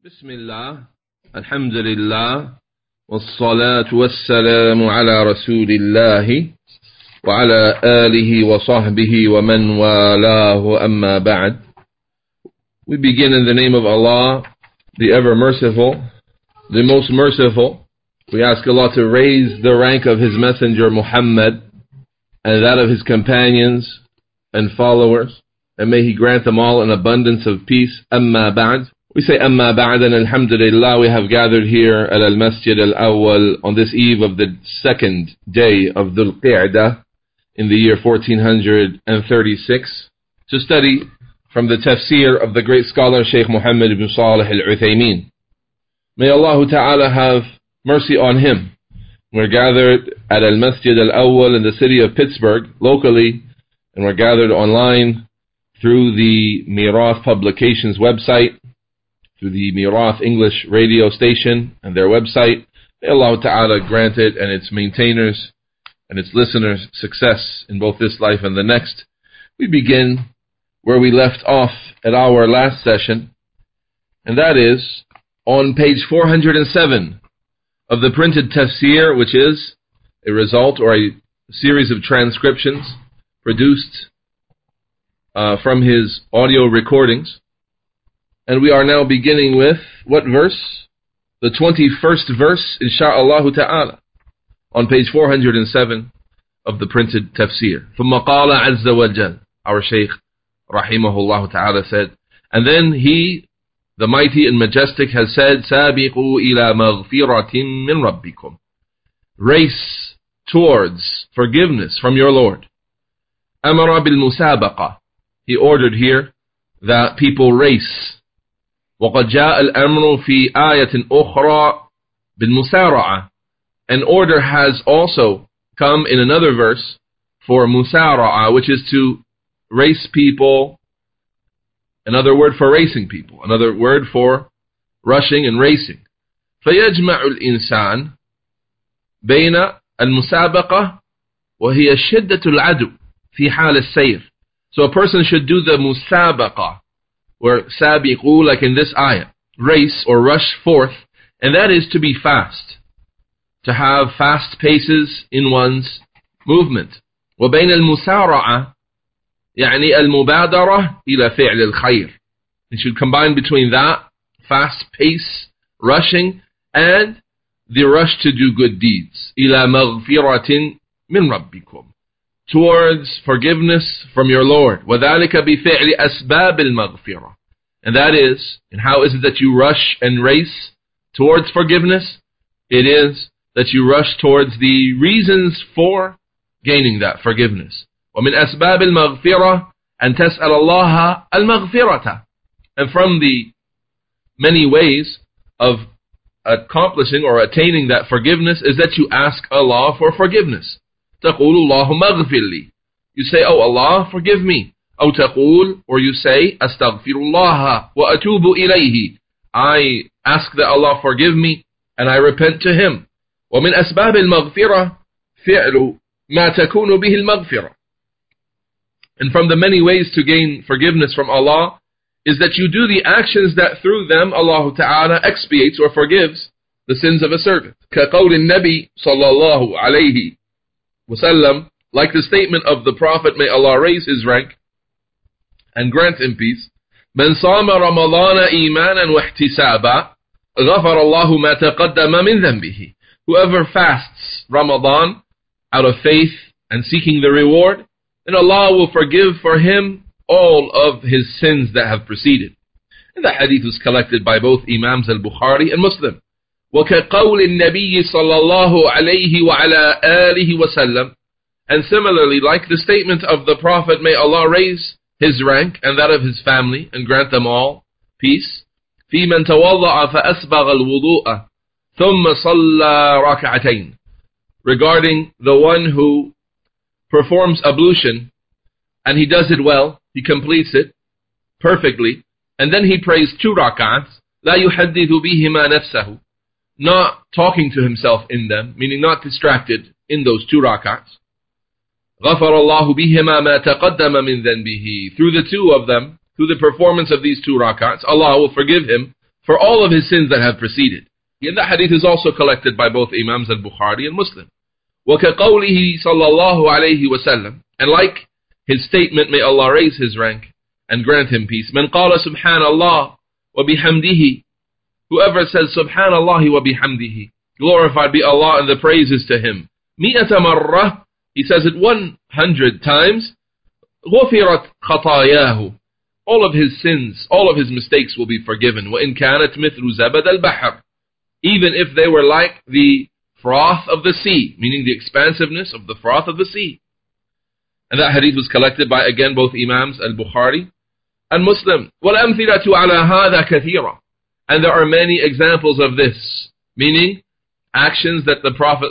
بسم الله الحمد لله والصلاة والسلام على رسول الله وعلى آله وصحبه ومن والاه أما بعد. We begin in the name of Allah, the ever merciful, the most merciful. We ask Allah to raise the rank of His messenger Muhammad and that of his companions and followers, and may He grant them all an abundance of peace. Amma ba'd. We say Amma ba'd, and alhamdulillah, we have gathered here at Al-Masjid Al-Awwal on this eve of the second day of Dhul Qa'dah in the year 1436 to study from the tafsir of the great scholar Shaykh Muhammad ibn Salih Al-Uthaymeen. May Allah Ta'ala have mercy on him. We're gathered at Al-Masjid Al-Awwal in the city of Pittsburgh, locally, and we're gathered online through the Mirath Publications website, through the Mirath English radio station and their website. May Allah Ta'ala grant it and its maintainers and its listeners success in both this life and the next. We begin where we left off at our last session, and that is on page 407 of the printed tafsir, which is a result or a series of transcriptions produced from his audio recordings. And we are now beginning with what verse? The 21st verse, insha'Allah ta'ala, on page 407 of the printed tafsir. ثُمَّ قَالَ عَزَّ وَجَلَّ, our Shaykh rahimahullah ta'ala said, and then he, the mighty and majestic, has said, سَابِقُوا إِلَى مَغْفِرَةٍ مِّن رَبِّكُمْ, race towards forgiveness from your Lord. أَمَرَ بِالْمُسَابَقَةِ, he ordered here that people race. وَقَدْ جَاءَ الْأَمْرُ فِي آيَةٍ أُخْرَى بِالْمُسَارَعَةِ, an order has also come in another verse for musara'a, which is to race people, another word for racing people, another word for rushing and racing. فَيَجْمَعُ الْإِنسَانِ بَيْنَ الْمُسَابَقَةِ وَهِيَ شِدَّةُ الْعَدُوِ فِي حَالِ السَّيْرِ. So a person should do the musabaqah, where sabiqu, like in this ayah, race or rush forth, and that is to be fast, to have fast paces in one's movement. وَبَيْنَ الْمُسَارَعَةِ يعني المبادرة إلى فعل الخير. You should combine between that, fast pace, rushing, and the rush to do good deeds. إلى مغفرة من ربكم, towards forgiveness from your Lord. وَذَلِكَ بِفِعْلِ أَسْبَابِ الْمَغْفِرَةِ, and that is, and how is it that you rush and race towards forgiveness? It is that you rush towards the reasons for gaining that forgiveness. وَمِنْ أَسْبَابِ الْمَغْفِرَةِ أَن تَسْأَلَ اللَّهَ الْمَغْفِرَةَ, and from the many ways of accomplishing or attaining that forgiveness is that you ask Allah for forgiveness. تقول اللهم اغفر لي, you say, oh Allah, forgive me. أو تقول, or you say, أستغفر الله وأتوب إليه, I ask that Allah forgive me and I repent to Him. ومن أسباب المغفرة فعل ما تكون به المغفرة, and from the many ways to gain forgiveness from Allah is that you do the actions that through them Allah Ta'ala expiates or forgives the sins of a servant. كقول النبي صلى الله عليه وسلم, like the statement of the Prophet, may Allah raise his rank and grant him peace, من صام رمضان إيمانا واحتسابا غفر الله ما تقدم من ذنبه, whoever fasts Ramadan out of faith and seeking the reward, then Allah will forgive for him all of his sins that have preceded. And the hadith was collected by both Imams al-Bukhari and Muslim. وَكَقَوْلِ النَّبِيِّ صَلَّى اللَّهُ عَلَيْهِ وَعَلَى آلِهِ وَسَلَّمَ, and similarly, like the statement of the Prophet, may Allah raise his rank and that of his family and grant them all peace. فِي مَنْ تَوَضَّعَ فَأَسْبَغَ الْوُضُوءَ ثُمَّ صَلَّى رَكْعَتَيْنِ, regarding the one who performs ablution and he does it well, he completes it perfectly, and then he prays 2 rak'ats, لَا يُحَدِّثُ بِهِمَا نَفْسَهُ, not talking to himself in them, meaning not distracted in those 2 rak'ats. غَفَرَ اللَّهُ بِهِمَا مَا تَقَدَّمَ مِنْ ذَنْبِهِ, through the 2 of them, through the performance of these 2 rak'ats, Allah will forgive him for all of his sins that have preceded. And that hadith is also collected by both Imams al-Bukhari and Muslim. وَكَقَوْلِهِ صَلَّى اللَّهُ عَلَيْهِ وَسَلَّمَ, and like his statement, may Allah raise his rank and grant him peace. مَنْ قَالَ سُبْحَانَ اللَّهِ وَبِحَمْدِهِ, whoever says Subhanallah wa bihamdihi, glorified be Allah and the praises to him, مِئَةَ مَرَّةٍ, he says it 100 times, غُفِرَتْ خَطَايَاهُ, all of his sins, all of his mistakes will be forgiven. وَإِنْ كَانَتْ مِثْلُ زَبَدَ الْبَحْرِ, even if they were like the froth of the sea, meaning the expansiveness of the froth of the sea. And that hadith was collected by, again, both Imams al-Bukhari and Muslim. وَالْأَمْثِلَةُ عَلَى هَذَا كَثِيرًا, and there are many examples of this, meaning actions that the Prophet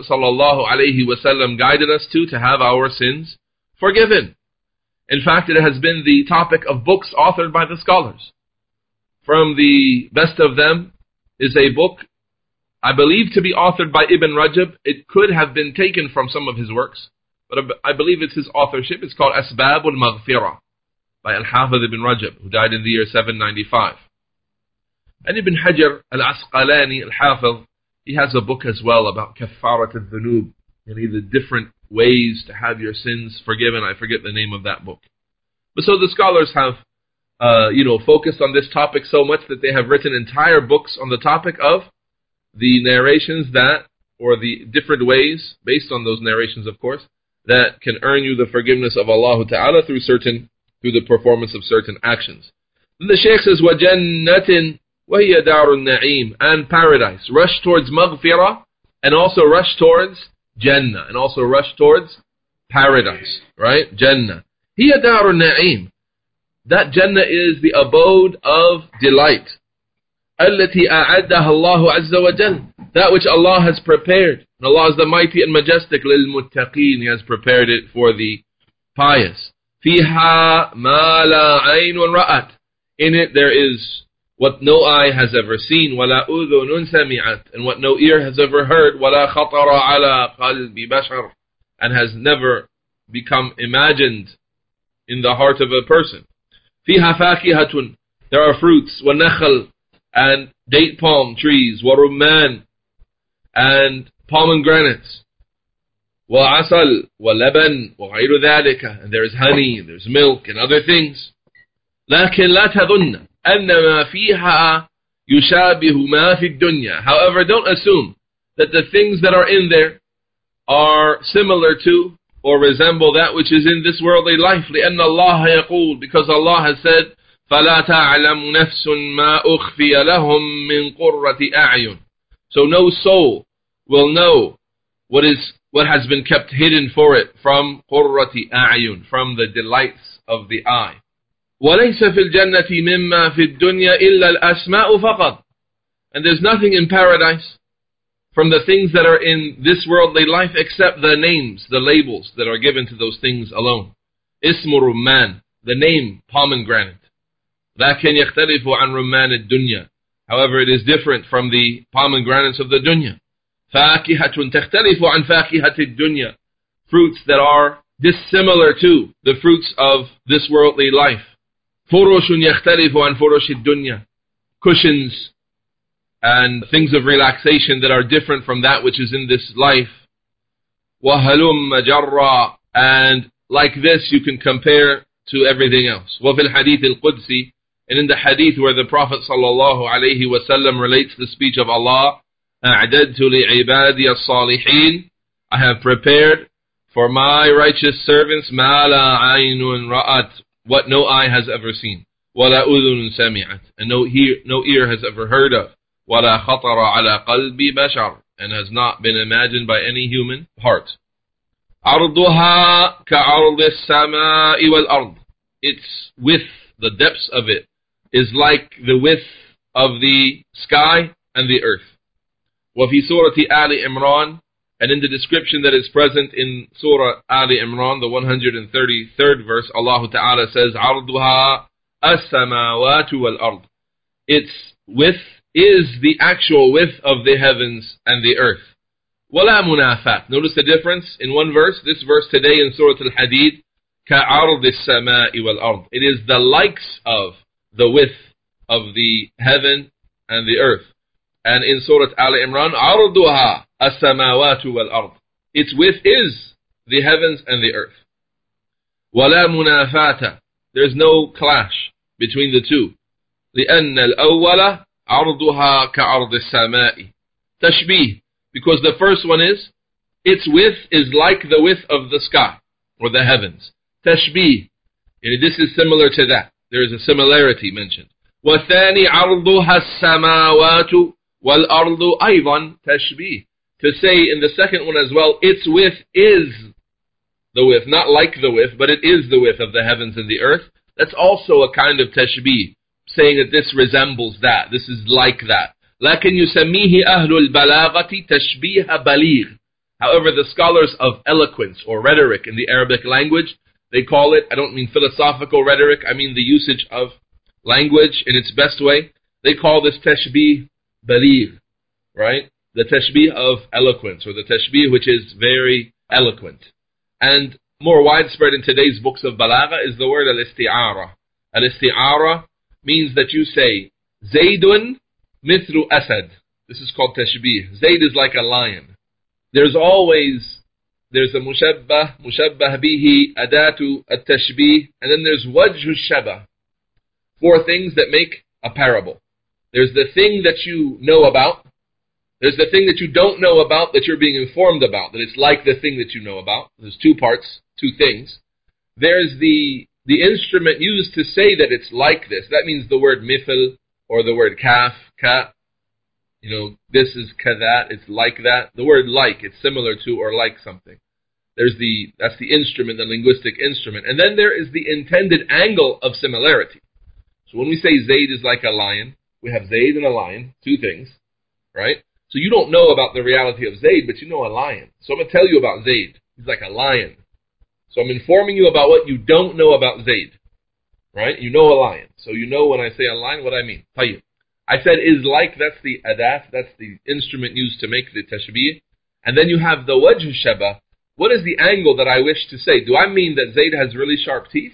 ﷺ guided us to have our sins forgiven. In fact, it has been the topic of books authored by the scholars. From the best of them is a book, I believe to be authored by Ibn Rajab. It could have been taken from some of his works, but I believe it's his authorship. It's called Asbab al-Maghfirah by Al-Hafidh Ibn Rajab, who died in the year 795. And Ibn Hajar al-Asqalani, Al-Hafidh, he has a book as well about Kaffarat al-Dhunub, the different ways to have your sins forgiven. I forget the name of that book. But so the scholars have, focused on this topic so much that they have written entire books on the topic of the narrations that, or the different ways, based on those narrations of course, that can earn you the forgiveness of Allah Ta'ala through the performance of certain actions. Then the Shaykh says, وَجَنَّةٍ وَهِيَ دَارُ النَّعِيمِ, and paradise. Rush towards maghfirah, and also rush towards Jannah, and also rush towards paradise, right? Jannah. هِيَ دَارُ النَّعِيمِ, that Jannah is the abode of delight. التي أعدها الله عز وجل, that which Allah has prepared. And Allah is the mighty and majestic. للمتقين, He has prepared it for the pious. فيها ما لا عين رأت, in it there is what no eye has ever seen. ولا أذن سمعت, and what no ear has ever heard. ولا خطر على قلب بشر, and has never become imagined in the heart of a person. فيها فاكهة, there are fruits. والنخل, and date palm trees. وَرُمَّان, and pomegranates. وَعَسَل وَلَبَن وَغَيْرُ ذَلِكَ, and there is honey, and there's milk, and other things. لكن لا تظن أن ما فيها يشابه ما في الدنيا. However, don't assume that the things that are in there are similar to or resemble that which is in this worldly life. لأن الله يقول, because Allah has said, فَلَا تَعْلَمُ نَفْسٌ مَا أُخْفِيَ لَهُم مِّن قُرَّةِ أَعْيُنٍ. So no soul will know what has been kept hidden for it from قُرَّةِ أَعْيُنٍ, from the delights of the eye. وَلَيْسَ فِي الْجَنَّةِ مِمَّا فِي الدُّنْيَا إِلَّا الْأَسْمَاءُ فَقَطْ. And there's nothing in paradise from the things that are in this worldly life except the names, the labels that are given to those things alone. اسم رمان, the name pomegranate. لكن يختلف عن رمان الدنيا. However, it is different from the pomegranates of the dunya. فاكهة تختلف عن فاكهة الدنيا. Fruits that are dissimilar to the fruits of this worldly life. فرش يختلف عن فرش الدنيا. Cushions and things of relaxation that are different from that which is in this life. وهلم جرا, and like this you can compare to everything else. وفي الحديث القدسي, and in the hadith where the Prophet ﷺ relates the speech of Allah, أعددت لعبادي الصالحين, I have prepared for my righteous servants ما لا عين رأت, what no eye has ever seen. ولا أذن سمعت, and no ear has ever heard of. ولا خطر على قلب بشر, and has not been imagined by any human heart. عرضها كعرض السماء والأرض, its width, the depths of it, is like the width of the sky and the earth. وفي سورة آل عمران, and in the description that is present in Surah Ali Imran, the 133rd verse, Allah Ta'ala says, عرضها السماوات والأرض, its width is the actual width of the heavens and the earth. ولا منافات, notice the difference in one verse, this verse today in Surah Al-Hadid, كعرض السماء والأرض, it is the likes of the width of the heaven and the earth. And in Surah Al-Imran, عَرْضُهَا السَّمَاوَاتُ وَالْأَرْضِ. Its width is the heavens and the earth. وَلَا مُنَافَاةَ. There's no clash between the two. لأن الأول عرضها كعرض السماء. تشبيه, because the first one is, its width is like the width of the sky, or the heavens. Tashbih, and this is similar to that. There is a similarity mentioned. وَالثَّانِي عَرْضُهَا السَّمَاوَاتُ وَالْأَرْضُ أَيْضًا تَشْبِيه. To say in the second one as well, its width is the width, not like the width, but it is the width of the heavens and the earth. That's also a kind of tashbih, saying that this resembles that, this is like that. لكن يسميه أهل البلاغة تشبيه بليغ. However, the scholars of eloquence or rhetoric in the Arabic language, they call it, I don't mean philosophical rhetoric, I mean the usage of language in its best way. They call this tashbih baligh, right? The tashbih of eloquence, or the tashbih which is very eloquent. And more widespread in today's books of balagha is the word al-isti'ara. Al-isti'ara means that you say, Zaydun mithlu asad. This is called tashbih. Zayd is like a lion. There's a mushabbah bihi, adatu at-tashbih, and then there's wajhu shabah. Four things that make a parable. There's the thing that you know about. There's the thing that you don't know about that you're being informed about, that it's like the thing that you know about. There's two parts, two things. There's the instrument used to say that it's like this. That means the word mithal or the word kaf, ka. You know, this is ka-that, it's like that. The word like, it's similar to or like something. That's the instrument, the linguistic instrument. And then there is the intended angle of similarity. So when we say Zayd is like a lion, we have Zayd and a lion, two things, right? So you don't know about the reality of Zayd, but you know a lion. So I'm going to tell you about Zayd. He's like a lion. So I'm informing you about what you don't know about Zayd, right? You know a lion. So you know when I say a lion, what I mean. Tayyib. I said is like, that's the adat, that's the instrument used to make the tashbih. And then you have the wajh shabah. What is the angle that I wish to say? Do I mean that Zayd has really sharp teeth?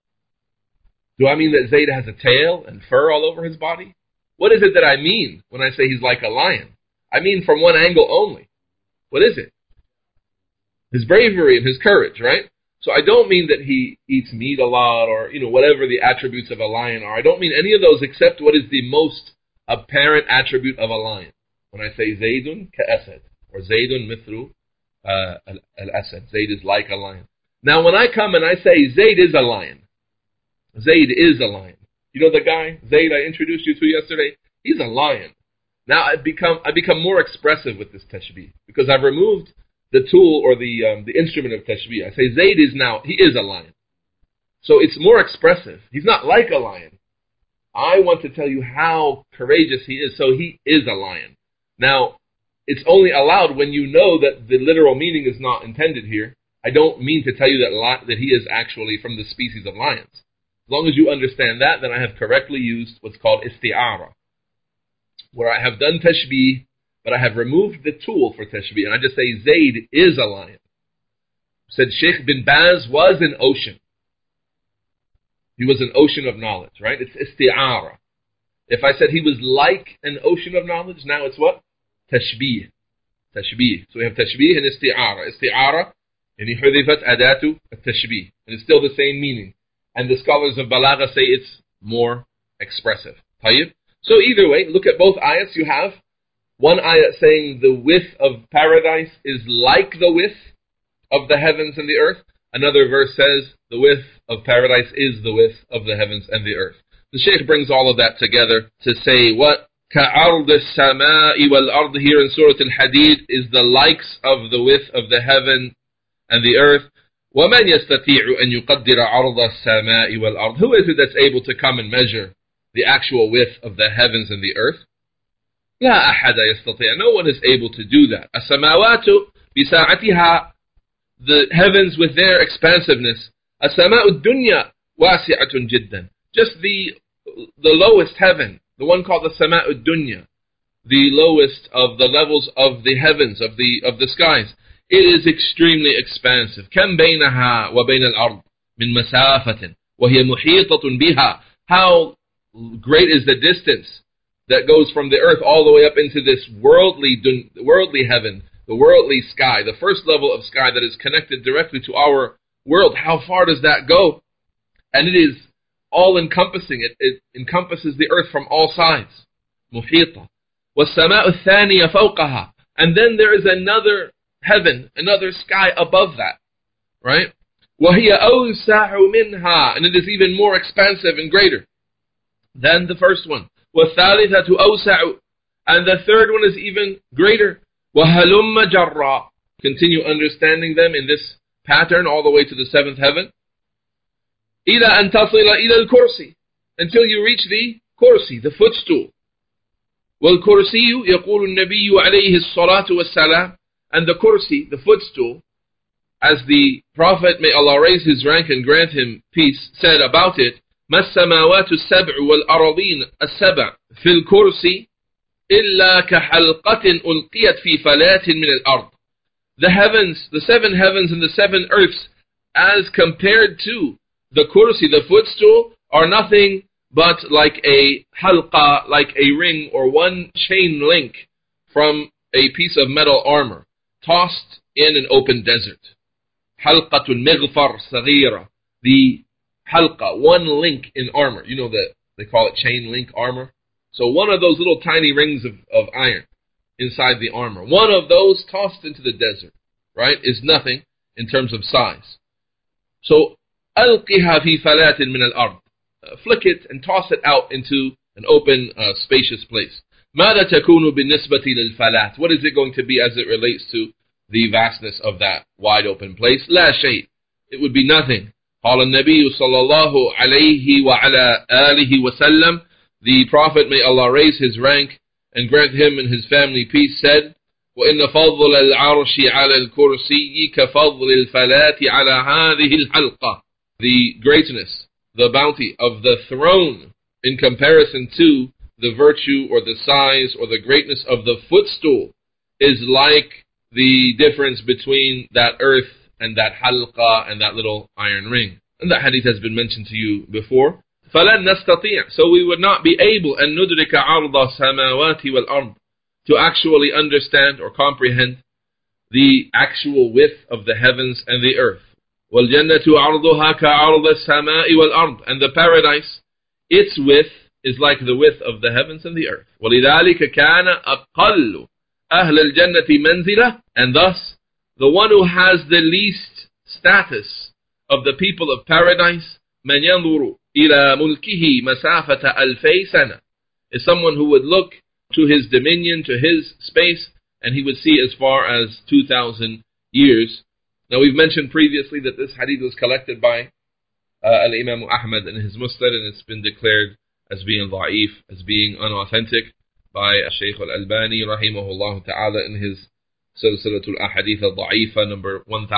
Do I mean that Zayd has a tail and fur all over his body? What is it that I mean when I say he's like a lion? I mean from one angle only. What is it? His bravery and his courage, right? So I don't mean that he eats meat a lot or, whatever the attributes of a lion are. I don't mean any of those except what is the most apparent attribute of a lion. When I say Zaydun ka-asad, or Zaydun mithlu al-asad. Zayd is like a lion. Now when I come and I say Zayd is a lion. Zayd is a lion. You know the guy, Zayd, I introduced you to yesterday? He's a lion. Now I become more expressive with this tashbih, because I've removed the tool or the instrument of tashbih. I say Zayd he is a lion. So it's more expressive. He's not like a lion. I want to tell you how courageous he is. So he is a lion. Now, it's only allowed when you know that the literal meaning is not intended here. I don't mean to tell you that he is actually from the species of lions. As long as you understand that, then I have correctly used what's called isti'ara, where I have done tashbih, but I have removed the tool for tashbih, and I just say Zayd is a lion. Said Sheikh bin Baz was an ocean. He was an ocean of knowledge, right? It's isti'ara. If I said he was like an ocean of knowledge, now it's what? Tashbih. Tashbih. So we have tashbih and isti'ara. Isti'ara, yani hudifat adatu at-tashbih. And it's still the same meaning. And the scholars of balagha say it's more expressive. Tayyib? So either way, look at both ayats. You have one ayat saying the width of paradise is like the width of the heavens and the earth. Another verse says the width of paradise is the width of the heavens and the earth. The Shaykh brings all of that together to say what كَعَرْضِ السَّمَاءِ وَالْأَرْضِ here in Surah Al-Hadid is the likes of the width of the heaven and the earth. وَمَنْ يَسْتَطِيعُ أَنْ يُقَدِّرَ عَرْضَ السَّمَاءِ وَالْأَرْضِ. Who is it that's able to come and measure the actual width of the heavens and the earth? لا أحد يستطيع. No one is able to do that. السماوات بساعتها, the heavens with their expansiveness. السماء الدنيا واسعة جدا. Just the lowest heaven, the one called the Sama' ad-Dunya, the lowest of the levels of the heavens, of the skies. It is extremely expansive. كم بينها وبين الأرض من مسافة وهي محيطة بها. How great is the distance that goes from the earth all the way up into this worldly heaven, the worldly sky, the first level of sky that is connected directly to our world. How far does that go? And it is all-encompassing. It encompasses the earth from all sides. مُحِيطًا وَالسَّمَاءُ الثَّانِيَ فَوْقَهَا. And then there is another heaven, another sky above that. Right? وَهِيَ أَوْسَعُ مِنْهَا. And it is even more expansive and greater than the first one. وَالثَّالِثَةُ أَوْسَعُ. And the third one is even greater. وَهَلُمَّ جَرًّا. Continue understanding them in this pattern all the way to the seventh heaven. إِلَى أَن تَصِلَ إِلَى الْكُرْسِي. Until you reach the kursi, the footstool. وَالْكُرْسِيُّ يَقُولُ النَّبِيُّ عَلَيْهِ الصَّلَاةُ وَالسَّلَامُ. And the kursi, the footstool, as the Prophet, may Allah raise his rank and grant him peace, said about it, مَا السَّمَاوَاتُ السَّبْعُ وَالْأَرَضِينَ السَّبْعُ فِي الْكُرْسِ إِلَّا كَحَلْقَةٍ أُلْقِيَتْ فِي فَلَاتٍ مِنَ الْأَرْضِ. The heavens, the seven heavens and the seven earths, as compared to the kursi, the footstool, are nothing but like a halqa, like a ring or one chain link from a piece of metal armor, tossed in an open desert. Halqatul mighfar saghira. The halqa, one link in armor. You know that they call it chain link armor. So one of those little tiny rings of iron inside the armor, one of those tossed into the desert, right, is nothing in terms of size. So, ألقها في فلاة من الأرض. Flick it and toss it out into an open, spacious place. ماذا تكون بالنسبة للفلاة? What is it going to be as it relates to the vastness of that wide open place? لا شيء. It would be nothing. قال النبي صلى الله عليه وعلى آله وسلم. The Prophet, may Allah raise his rank and grant him and his family peace, said, وَإِنَّ فَضْلَ الْعَرْشِ عَلَى الْكُرْسِيِّ كَفَضْلِ الْفَلَاةِ عَلَى هَذِهِ الْحَلْقَةِ. The greatness, the bounty of the throne in comparison to the virtue or the size or the greatness of the footstool is like the difference between that earth and that halqa and that little iron ring. And that hadith has been mentioned to you before. فَلَنْ نَسْتَطِيعُ. So we would not be able أَن نُدْرِكَ عَرْضَ السَّمَاوَاتِ وَالْأَرْضِ, to actually understand or comprehend the actual width of the heavens and the earth. وَالْجَنَّةُ عَرْضُهَا كَعَرْضِ السَّمَاءِ وَالْأَرْضِ. And the paradise, its width is like the width of the heavens and the earth. وَلِذَلِكَ كَانَ أَقَلُّ أَهْلَ الْجَنَّةِ مَنْزِلَةً. And thus, the one who has the least status of the people of paradise, مَنْ يَنْظُرُ إِلَى مُلْكِهِ مَسَافَةَ أَلْفَيْ سَنَةٍ, is someone who would look to his dominion, to his space, and he would see as far as 2,000 years. Now we've mentioned previously that this hadith was collected by Al-Imam Ahmad in his Musnad, and it's been declared as being da'if, as being unauthentic by Shaykh Al-Albani rahimahullah ta'ala in his Silsilatul Ahadith Al-Da'ifa number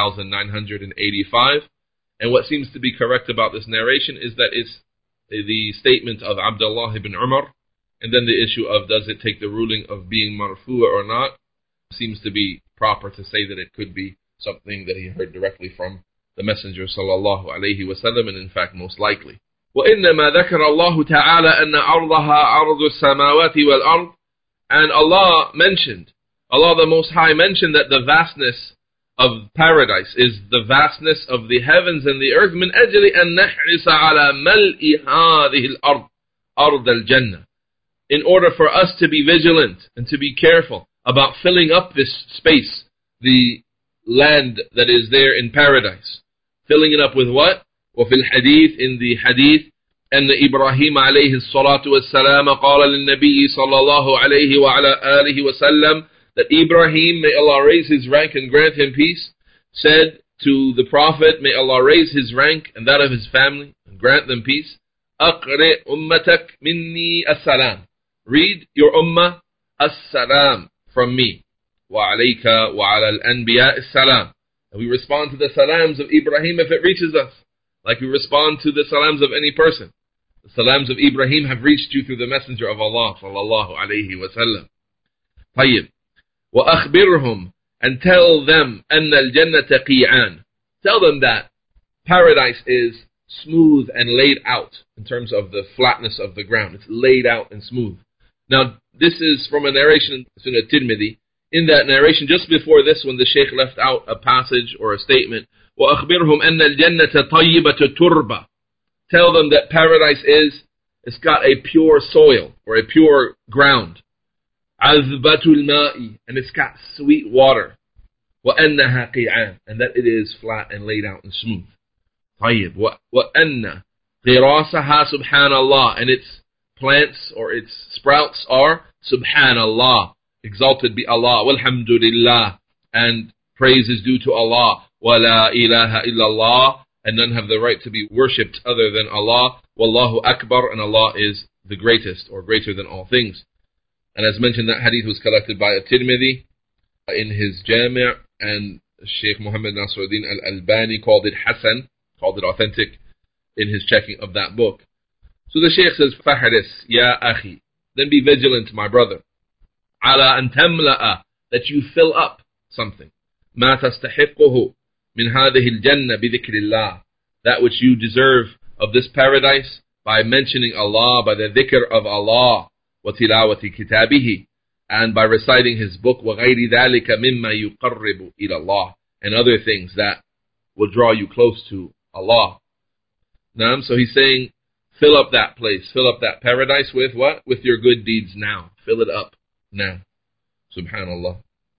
1985. And what seems to be correct about this narration is that it's the statement of Abdullah ibn Umar, and then the issue of does it take the ruling of being marfu'a or not. Seems to be proper to say that it could be something that he heard directly from the Messenger sallallahu alayhi wa sallam, and in fact most likely. وَإِنَّمَا ذَكَرَ اللَّهُ تَعَالَى أَنَّ عَرْضَهَا عَرْضُ السَّمَاوَاتِ وَالْأَرْضِ. And Allah the Most High mentioned that the vastness of paradise is the vastness of the heavens and the earth. مِنْ أَجْلِ أَن نَحْرِصَ عَلَى مَلْءِ هَذِهِ الْأَرْضِ أَرْضَ الْجَنَّةِ. In order for us to be vigilant and to be careful about filling up this space, the land that is there in paradise. Filling it up with what? وفي الحديث, in the hadith, أن إبراهيم عليه الصلاة والسلام قال للنبي صلى الله عليه وعلى آله وسلم, that Ibrahim, may Allah raise his rank and grant him peace, said to the Prophet, may Allah raise his rank and that of his family and grant them peace, أقرئ أمتك مني السلام. Read your ummah as-salam from me. وَعَلَيْكَ وَعَلَى الْأَنْبِيَاءِ السَّلَامِ. And we respond to the salams of Ibrahim if it reaches us, like we respond to the salams of any person. The salams of Ibrahim have reached you through the Messenger of Allah sallallahu alayhi wa sallam. طيب. وَأَخْبِرْهُمْ, and tell them أَنَّ الْجَنَّةَ قِيعَانِ. Tell them that paradise is smooth and laid out in terms of the flatness of the ground. It's laid out and smooth. Now, this is from a narration in Sunnah Tirmidhi. In that narration, just before this, when the Shaykh left out a passage or a statement, وَأَخْبِرْهُمْ أَنَّ الْجَنَّةَ طَيِّبَةُ تُرْبَةٌ. Tell them that paradise it's got a pure soil, or a pure ground. عَذْبَةُ الْمَاءِ. And it's got sweet water. وَأَنَّهَا قِيعَانٌ. And that it is flat and laid out and smooth. طيب. وَأَنَّ غِرَاسَهَا سُبْحَانَ اللَّهِ. And its plants or its sprouts are Subhanallah. Exalted be Allah. Walhamdulillah. And praise is due to Allah. وَلَا إِلَهَ إِلَّا اللَّهِ. And none have the right to be worshipped other than Allah. Wallahu Akbar. And Allah is the greatest, or greater than all things. And as mentioned, that hadith was collected by At-Tirmidhi in his Jami', and Shaykh Muhammad Nasruddin Al-Albani called it Hasan, called it authentic in his checking of that book. So the Shaykh says, فَحْرِسْ يَا أَخِي. Then be vigilant, my brother. عَلَى أَن تَمْلَأَ. That you fill up something. مَا تَسْتَحِقُّهُ مِنْ هَذِهِ الْجَنَّةِ بِذِكْرِ اللَّهِ. That which you deserve of this paradise by mentioning Allah, by the dhikr of Allah. وَتِلَاوَةِ كِتَابِهِ. And by reciting his book. وَغَيْرِ ذَلِكَ مِمَّا يُقَرِّبُ إِلَى اللَّهِ. And other things that will draw you close to Allah. So he's saying, fill up that place, fill up that paradise with what? With your good deeds now. Fill it up now. Subhanallah.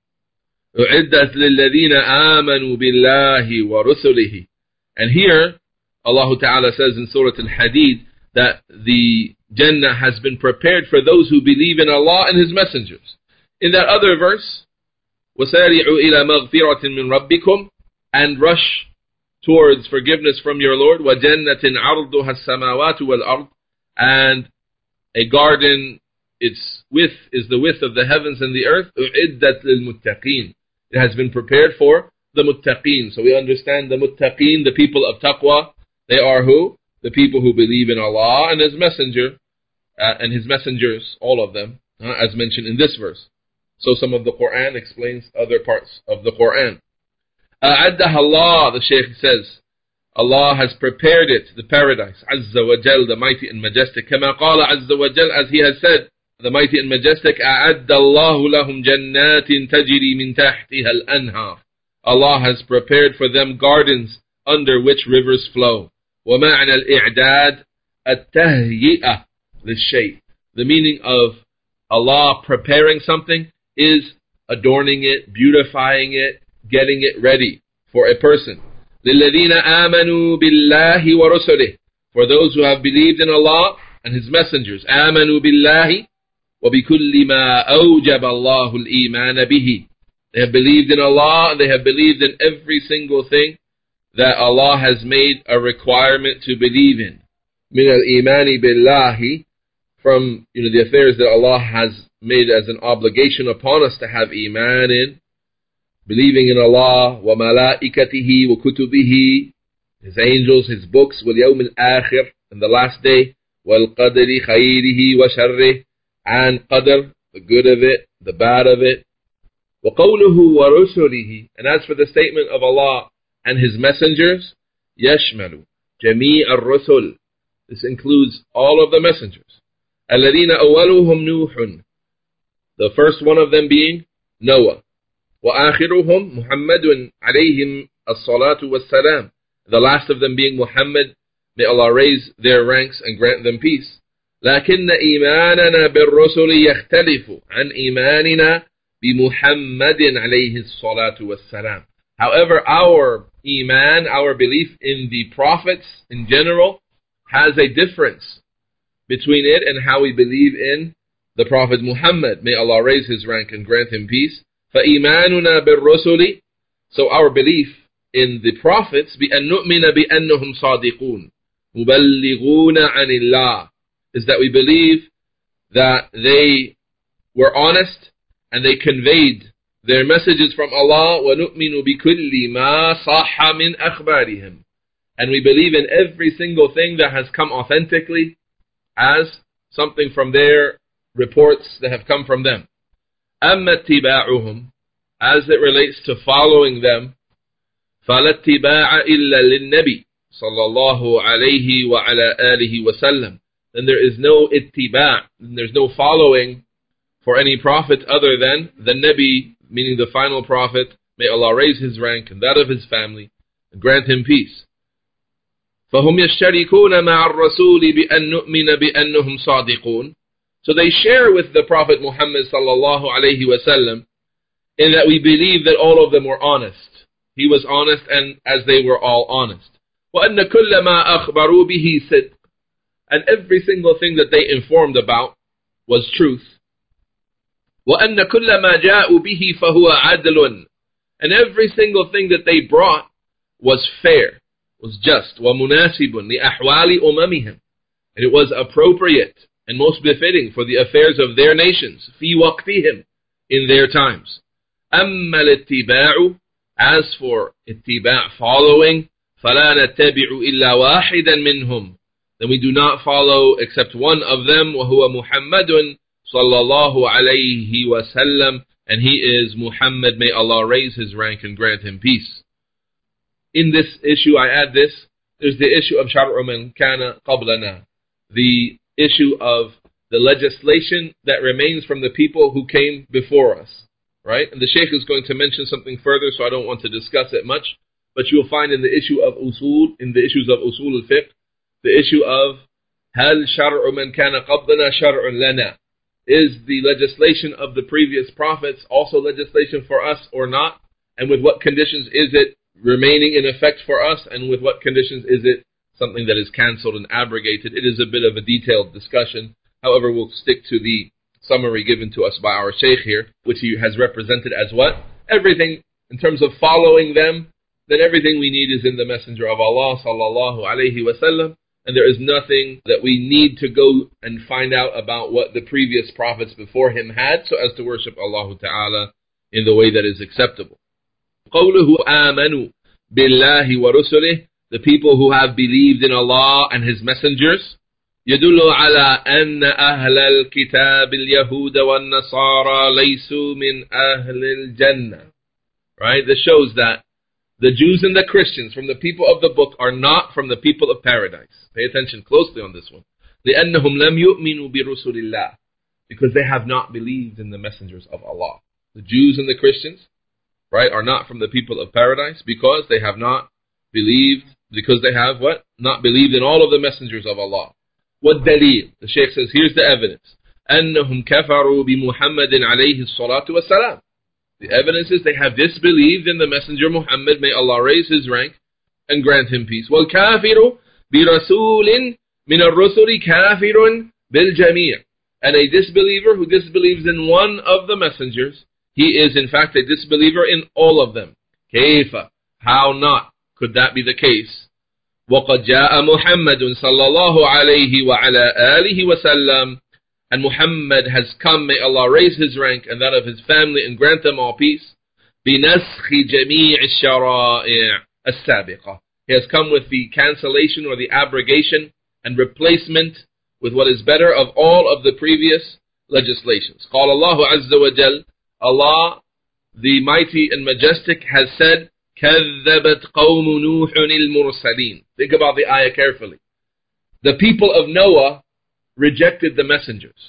أُعِدَّتْ لِلَّذِينَ آمَنُوا بِاللَّهِ وَرُسُلِهِ. And here, Allah Ta'ala says in Surah Al-Hadid that the Jannah has been prepared for those who believe in Allah and His messengers. In that other verse, وَسَارِعُوا إِلَى مَغْفِرَةٍ مِّن رَبِّكُمْ. And rush towards forgiveness from your Lord. وَجَنَّةٍ عَرْضُهَا السَّمَاوَاتُ وَالْأَرْضُ. And a garden, its width is the width of the heavens and the earth. أُعِدَّتْ لِلْمُتَّقِينَ. It has been prepared for the muttaqeen. So we understand the muttaqeen, the people of taqwa, they are who? The people who believe in Allah and His messenger, and His messengers, all of them, as mentioned in this verse. So some of the Quran explains other parts of the Quran. أَعَدَّهَا Allah, the Shaykh says, Allah has prepared it, the paradise, Azza wa Jal, the mighty and majestic. كما قال Azza wa Jal, as He has said, the mighty and majestic, أَعَدَّ اللَّهُ لَهُمْ جَنَّاتٍ تَجْرِي مِنْ تَحْتِهَا الْأَنْهَارِ. Allah has prepared for them gardens under which rivers flow. وَمَعْنَى الْإِعْدَادِ التَّهْيِئَةِ لِلشَّيْءِ. The meaning of Allah preparing something is adorning it, beautifying it, getting it ready for a person. لِلَّذِينَ آمَنُوا بِاللَّهِ وَرُسُلِهِ. For those who have believed in Allah and His messengers. آمَنُوا بِاللَّهِ وَبِكُلِّ مَا أَوْجَبَ اللَّهُ الْإِيمَانَ بِهِ. They have believed in Allah, and they have believed in every single thing that Allah has made a requirement to believe in. مِنَ الْإِيمَانِ بِاللَّهِ. From the affairs that Allah has made as an obligation upon us to have iman in. Believing in Allah, وَمَلَائِكَتِهِ وَكُتُبِهِ. His angels, His books, وَالْيَوْمِ الْآخِرِ. And the last day. وَالْقَدْرِ خَيْرِهِ وَشَرِّهِ. And qadr, the good of it, the bad of it. وَقَوْلُهُ وَرُسُلِهِ. And as for the statement of Allah and His messengers, يَشْمَلُ جَمِيعَ الرُّسُلِ. This includes all of the messengers. الَّذِينَ أَوَّلُهُمْ نُوحٌ. The first one of them being Noah. وَآخِرُهُمْ مُحَمَّدٌ عَلَيْهِمْ الصَّلَاةُ وَالسَّلَامُ. The last of them being Muhammad. May Allah raise their ranks and grant them peace. لكن إيماننا بالرسل يختلف عن إيماننا بمحمد عليه الصلاة والسلام. However, our iman, our belief in the prophets in general, has a difference between it and how we believe in the Prophet Muhammad. May Allah raise his rank and grant him peace. فإيماننا بالرسل. So our belief in the prophets, بأن نؤمن بأنهم صادقون مبلغون عن الله, is that we believe that they were honest and they conveyed their messages from Allah. وَنُؤْمِنُ بِكُلِّ مَا صَحَّ مِنْ أَخْبَارِهِمْ. And we believe in every single thing that has come authentically as something from their reports that have come from them. أَمَّا اتِّبَاعُهُمْ. As it relates to following them, فَلَا اتِّبَاعَ إِلَّا لِلنَّبِي صلى الله عليه وعلى آله وسلم. then there is no ittiba', then there's no following for any prophet other than the Nabi, meaning the final prophet. May Allah raise his rank and that of his family and grant him peace. فَهُمْ يَشْتَرِكُونَ مَعَ الرَّسُولِ بِأَن نُؤْمِنَ بِأَنَّهُمْ صَادِقُونَ. So they share with the Prophet Muhammad sallallahu alayhi wa sallam in that we believe that all of them were honest. He was honest, and as they were all honest. وَأَنَّ كُلَّ مَا أَخْبَرُوا بِهِ صِدْقٌ. And every single thing that they informed about was truth. وَأَنَّ كُلَّ مَا جَاءُوا بِهِ فَهُوَ عَدْلٌ. And every single thing that they brought was fair, was just. وَمُنَاسِبٌ لِأَحْوَالِ أُمَمِهِمْ. And it was appropriate and most befitting for the affairs of their nations. فِي وَقْتِهِمْ. In their times. أَمَّا الاتباع. As for ittiba', following, فَلَا نَتَّبِعُ إِلَّا وَاحِدًا مِنْهُمْ. Then we do not follow except one of them, وَهُوَ مُحَمَّدٌ صلى الله عليه وسلم, and he is Muhammad. May Allah raise his rank and grant him peace. In this issue, I add this, there's the issue of شَرْعُ مَنْ كَانَ قَبْلَنَا, the issue of the legislation that remains from the people who came before us. Right? And the Shaykh is going to mention something further, so I don't want to discuss it much. But you will find in the issue of usul, in the issues of usul al-fiqh, the issue of هل شرع من كان قبلنا شرع لنا. Is the legislation of the previous prophets also legislation for us or not? And with what conditions is it remaining in effect for us? And with what conditions is it something that is cancelled and abrogated? It is a bit of a detailed discussion. However, we'll stick to the summary given to us by our Shaykh here, which he has represented as what? Everything in terms of following them, then everything we need is in the Messenger of Allah sallallahu alayhi wa sallam, and there is nothing that we need to go and find out about what the previous prophets before him had, so as to worship Allah Ta'ala in the way that is acceptable. قَوْلُهُ آمَنُوا بِاللَّهِ وَرُسُلِهِ. The people who have believed in Allah and His messengers, يدل على أن أهل الكتاب اليهود والنصارى ليسوا من أهل الجنة. Right? This shows that the Jews and the Christians from the people of the book are not from the people of paradise. Pay attention closely on this one. لأنهم لم يؤمنوا برسل الله. Because they have not believed in the messengers of Allah. The Jews and the Christians, right, are not from the people of paradise because they have not believed, because they have what? Not believed in all of the messengers of Allah. والدليل, the Shaykh says, here's the evidence. أنهم كفروا بمحمد عليه الصلاة والسلام. The evidence is they have disbelieved in the messenger Muhammad, may Allah raise his rank and grant him peace. والكافر برسول من الرسل كافر بالجميع. And a disbeliever who disbelieves in one of the messengers, he is in fact a disbeliever in all of them. كيف? How not could that be the case? وَقَدْ جَاءَ مُحَمَّدٌ صَلَّى اللَّهُ عَلَيْهِ وَعَلَى آلِهِ وَسَلَّمَ. And Muhammad has come, may Allah raise his rank and that of his family and grant them all peace. بِنَسْخِ جَمِيعِ الشَّرَائِعِ السَّابِقَةِ. He has come with the cancellation or the abrogation and replacement with what is better of all of the previous legislations. قال الله عز وجل, Allah, the mighty and majestic, has said, كذبت قوم نوح المرسلين. Think about the ayah carefully. The people of Noah rejected the messengers.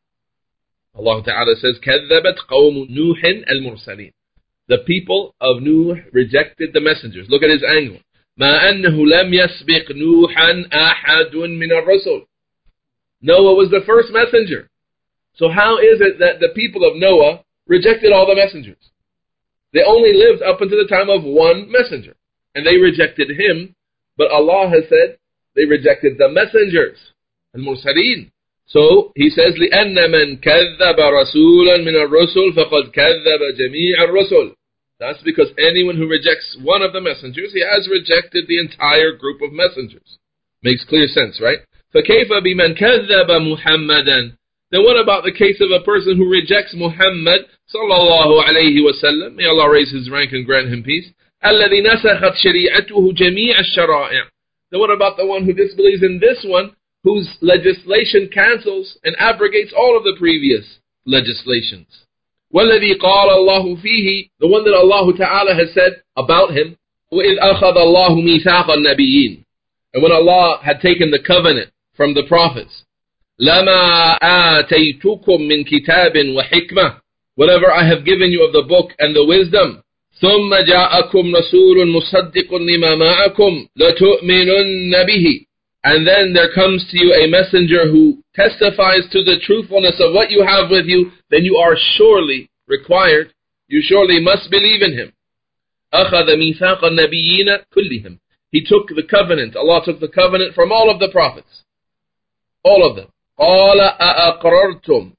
Allah Ta'ala says, كذبت قوم نوح المرسلين. The people of Nuh rejected the messengers. Look at his angle. ما أنه لم يسبق نوحا أحد من الرسل. Noah was the first messenger. So how is it that the people of Noah rejected all the messengers? They only lived up until the time of one messenger. And they rejected him. But Allah has said they rejected the messengers. Al-Mursaleen. So he says, لِأَنَّ مَنْ كَذَّبَ رَسُولًا مِنَ الرُّسُلِ فَقَدْ كَذَّبَ جَمِيعَ الرُّسُلِ. That's because anyone who rejects one of the messengers, he has rejected the entire group of messengers. Makes clear sense, right? فَكَيْفَ بِمَنْ كَذَّبَ مُحَمَّدًا. Then what about the case of a person who rejects Muhammad sallallahu alayhi wa sallam? May Allah raise his rank and grant him peace. الَّذِي نَسَخَتْ شَرِيعَتُهُ جَمِيعَ الشَّرَائِعِ. Then what about the one who disbelieves in this one, whose legislation cancels and abrogates all of the previous legislations? وَالَّذِي قَالَ اللَّهُ فِيهِ. The one that Allah Ta'ala has said about him, وَإِذْ أَخَذَ اللَّهُ مِيثَاقَ النَّبِيِّينَ. And when Allah had taken the covenant from the prophets, لَمَا آتَيْتُكُم مِّن كِتَابٍ وَحِكْمَةٍ, whatever I have given you of the book and the wisdom. ثُمَّ جَاءَكُمْ رَسُولٌ مُصَدِّقٌ لِمَا مَعَكُمْ لَتُؤْمِنُنَّ بِهِ. And then there comes to you a messenger who testifies to the truthfulness of what you have with you, then you are surely required, you surely must believe in him. أَخَذَ مِيثَاقَ النَّبِيِّينَ كُلِّهِمْ. He took the covenant, Allah took the covenant from all of the prophets. All of them. قَالَ أَأَقْرَرْتُمْ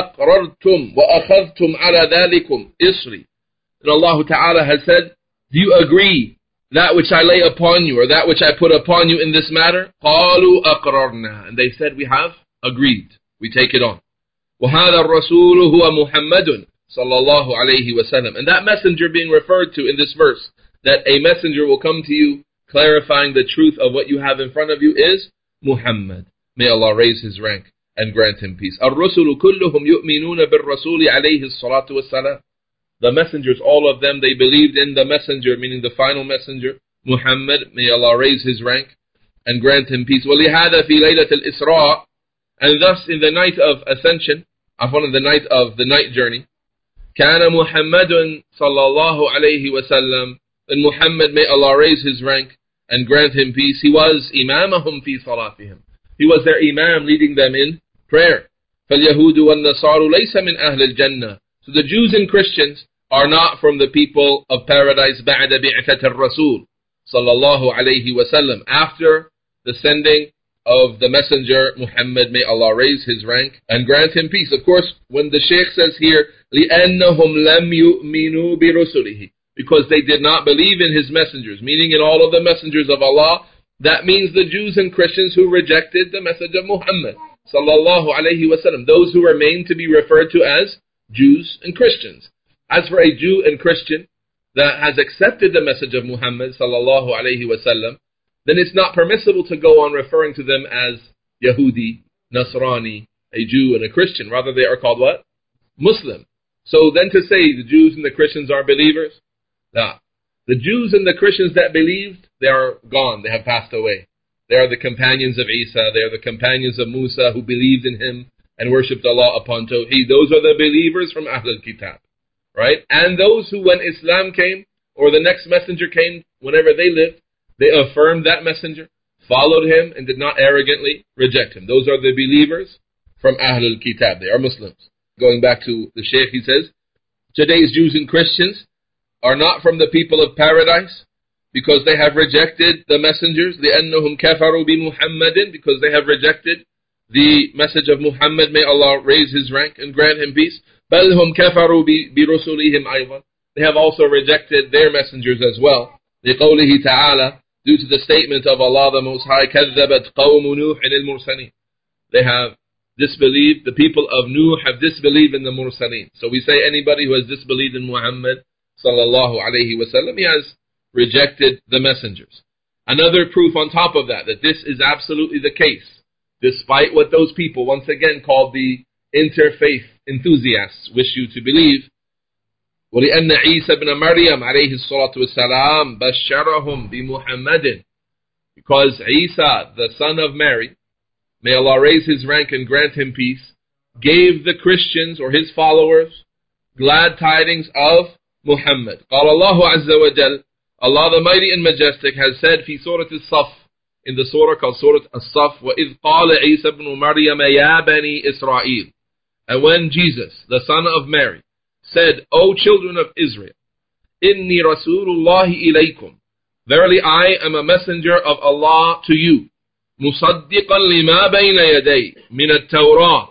وَأَخَذْتُمْ عَلَى ذَلِكُمْ إِصْرِي. And Allah Ta'ala has said, do you agree that which I lay upon you, or that which I put upon you in this matter? قَالُوا أَقْرَرْنَا. And they said, we have agreed. We take it on. وَهَذَا الرَّسُولُ هُوَ مُحَمَّدٌ صلى الله عليه وسلم. And that messenger being referred to in this verse, that a messenger will come to you clarifying the truth of what you have in front of you, is Muhammad. May Allah raise his rank and grant him peace. الرُّسُلُ كُلُّهُمْ يُؤْمِنُونَ بِالرَّسُولِ عَلَيْهِ الصَّلَاةُ وَالسَّلَامُ. The messengers, all of them, they believed in the messenger, meaning the final messenger, Muhammad. May Allah raise his rank and grant him peace. وَلِهَذَا فِي لَيْلَةِ الْإِسْرَاءِ. And thus in the night of ascension, upon the night of the night journey, كان محمد صلى الله عليه وسلم, and Muhammad, may Allah raise his rank and grant him peace, he was إمامهم في صلاتهم. He was their imam, leading them in prayer. فاليهود والنصارى ليس من أهل الجنة. So the Jews and Christians are not from the people of paradise بعد بعثة الرسول صلى الله عليه وسلم, after the sending of the messenger Muhammad. May Allah raise his rank and grant him peace. Of course, when the Shaykh says here, لِأَنَّهُمْ لَمْ يُؤْمِنُوا بِرُسُلِهِ, because they did not believe in his messengers, meaning in all of the messengers of Allah, that means the Jews and Christians who rejected the message of Muhammad sallallahu alayhi wasallam, those who remain to be referred to as Jews and Christians. As for a Jew and Christian that has accepted the message of Muhammad sallallahu alayhi wasallam, then it's not permissible to go on referring to them as Yahudi, Nasrani, a Jew and a Christian. Rather, they are called what? Muslim. So then to say the Jews and the Christians are believers? No. The Jews and the Christians that believed, they are gone. They have passed away. They are the companions of Isa. They are the companions of Musa who believed in him and worshipped Allah upon Tawheed. Those are the believers from Ahlul Kitab. Right? And those who, when Islam came, or the next messenger came, whenever they lived, they affirmed that messenger, followed him, and did not arrogantly reject him. Those are the believers from Ahlul Kitab. They are Muslims. Going back to the Shaykh, he says, today's Jews and Christians are not from the people of paradise, because they have rejected the messengers. لِأَنَّهُمْ كَفَرُوا بِمُحَمَّدٍ, because they have rejected the message of Muhammad. May Allah raise his rank and grant him peace. بَلْ هُمْ كَفَرُوا بِرُسُلِهِمْ أَيْضًا. They have also rejected their messengers as well. لِقَوْلِهِ تَعَالَى, due to the statement of Allah the Most High, كَذَّبَتْ قَوْمُ نُوحٍ الْمُرْسَلِينَ. They have disbelieved, the people of Nuh have disbelieved in the Mursaleen. So we say anybody who has disbelieved in Muhammad sallallahu alayhi wasallam, he has rejected the messengers. Another proof on top of that this is absolutely the case, despite what those people, once again called the interfaith enthusiasts, wish you to believe. وَلِأَنَّ عِيسَى بْنَ مَرْيَمَ عَلَيْهِ الصَّلَاةُ وَالسَّلَامُ بَشَّرَهُمْ بِمُحَمَّدٍ, because Isa, the son of Mary, may Allah raise his rank and grant him peace, gave the Christians or his followers glad tidings of Muhammad. قال الله عز وجل, Allah the Mighty and Majestic has said, في سورة الصف, in the surah called Surah As-Saf, وَإِذْ قَالَ عِيسَى بْنُ مَرْيَمَ يَا بَنِي إِسْرَائِيلَ. And when Jesus, the son of Mary, said, O children of Israel, إِنِّي رَسُولُ اللَّهِ إِلَيْكُمْ, verily I am a messenger of Allah to you, مُصَدِّقًا لِمَا بَيْنَ يَدَيْ مِنَ التَّوْرَاةِ,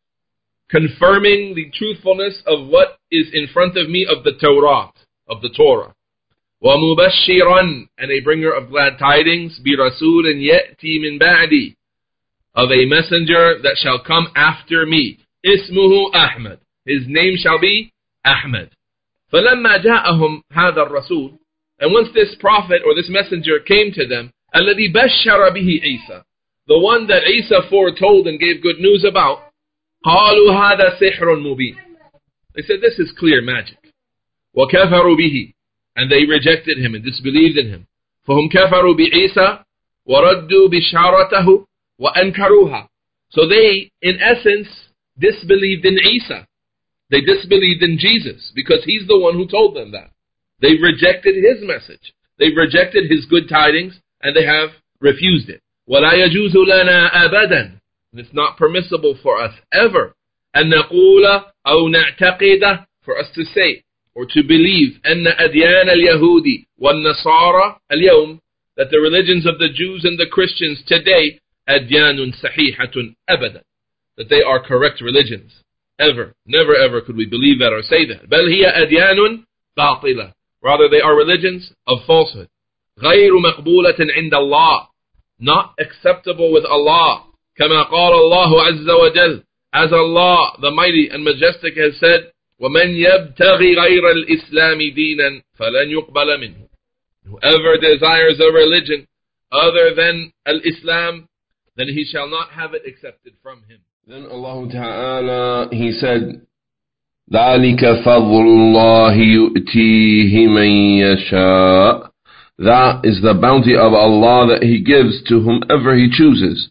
confirming the truthfulness of what is in front of me of the Torah, of the Torah. وَمُبَشِّرًا, and a bringer of glad tidings, بِرَسُولٍ يَأْتِي مِنْ بَعْدِي, of a messenger that shall come after me. اسمه أحمد, his name shall be Ahmad. فَلَمَّا جَاءَهُمْ هَذَا الرَّسُولُ, and once this prophet or this messenger came to them, الَّذِي بَشَّرَ بِهِ عِيسَى, the one that Isa foretold and gave good news about, قَالُوا هَذَا سِحْرٌ مُبِينٌ, they said this is clear magic. وَكَفَرُوا بِهِ, and they rejected him and disbelieved in him. فَهُمْ كَفَرُوا بِعِيسَى وَرَدُّوا بِشَارَتَهُ وَأَنْكَرُوهَا, So they, in essence, disbelieved in Isa. They disbelieved in Jesus because he's the one who told them that. They rejected his message. They rejected his good tidings and they have refused it. وَلَا يَجُوزُ لَنَا أَبَدًا. And it's not permissible for us ever أَن نَقُولَ أَوْ نَعْتَقِدَ, for us to say or to believe أَنَّ أَدْيَانَ الْيَهُودِ وَالنَّصَارَى الْيَوْمِ, that the religions of the Jews and the Christians today أَدْيَانٌ صَحِيحَةٌ أَبَدًا, that they are correct religions. Ever. Never ever could we believe that or say that. بَلْ هِيَ أَدْيَانٌ بَاطِلَةٌ. Rather they are religions of falsehood. غَيْرُ مَقْبُولَةٍ عِنْدَ اللَّهِ, not acceptable with Allah. كَمَا قَالَ اللَّهُ عَزَّ وَجَلَّ, as Allah the Mighty and Majestic has said, وَمَنْ يَبْتَغِ غَيْرَ الْإِسْلَامِ دِينًا فَلَنْ يُقْبَلَ مِنْهُ. Whoever desires a religion other than al-Islam, then he shall not have it accepted from him. Then Allah Ta'ala, He said, ذَلِكَ فَضْلُ اللَّهِ يُؤْتِيهِ مَنْ يَشَاءُ. That is the bounty of Allah that He gives to whomever He chooses.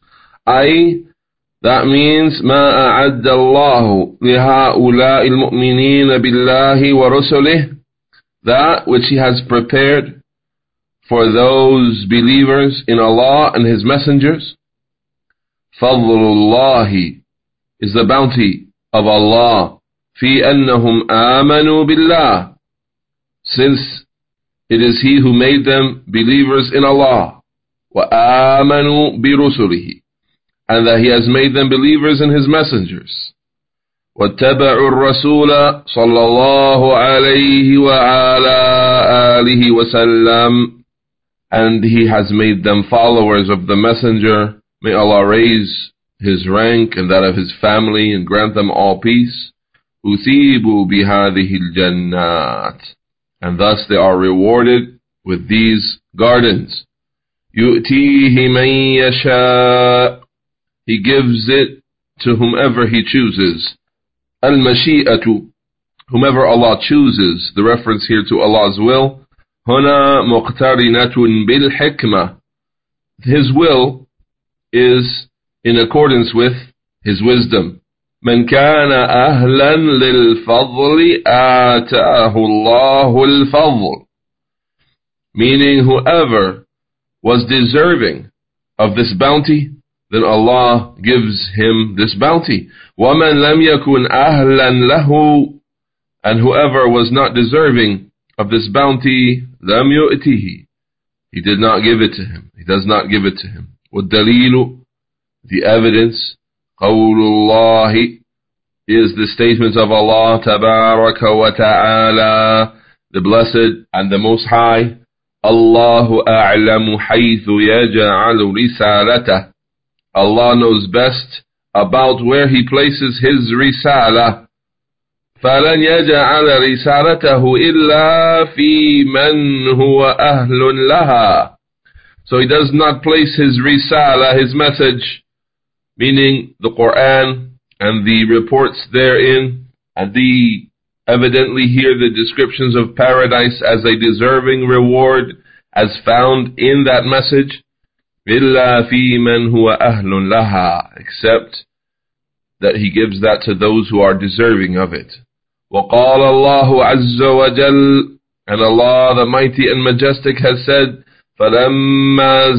That means ما أعد الله لهؤلاء المؤمنين بالله ورسله, that which He has prepared for those believers in Allah and His messengers. فضل الله is the bounty of Allah في أنهم آمنوا بالله, since it is He who made them believers in Allah, وآمنوا برسله, and that He has made them believers in His messengers. واتبعوا الرسول صلى الله عليه وعلى آله وسلم, and He has made them followers of the messenger. May Allah raise his rank and that of his family and grant them all peace. أُثِيبُوا بِهَذِهِ الْجَنَّاتِ, and thus they are rewarded with these gardens. يُؤْتِيهِ مَنْ يَشَاءُ, He gives it to whomever He chooses. Al-Mashi'atu, whomever Allah chooses. The reference here to Allah's will. هُنَا مُقْتَرِنَةٌ بِالْحِكْمَةِ, His will is in accordance with His wisdom. مَنْ كَانَ أَهْلًا لِلْفَضْلِ آتَاهُ اللَّهُ الْفَضْلِ, meaning whoever was deserving of this bounty, then Allah gives him this bounty. وَمَنْ لَمْ يَكُنْ أَهْلًا لَهُ, and whoever was not deserving of this bounty, لَمْ يُؤْتِهِ, He did not give it to him. He does not give it to him. وَالدَّلِيلُ, the evidence, قَوْلُ اللَّهِ, is the statements of Allah تبارك وتعالى, the Blessed and the Most High. Allahu أعلم حيث يجعل رسالته, Allah knows best about where He places His risala. فَلَنْ يَجْعَلَ رِسَالَتَهُ إِلَّا فِي مَنْ هُوَ أَهْلٌ لَهَا, so He does not place His risala, His message, meaning the Quran and the reports therein, and the evidently here the descriptions of paradise as a deserving reward as found in that message. إِلَّا فِي مَنْ هُوَ أَهْلٌ لَهَا, except that He gives that to those who are deserving of it. وَقَالَ اللَّهُ عَزَّ وَجَلَّ, and Allah the Mighty and Majestic has said, فَلَمَّا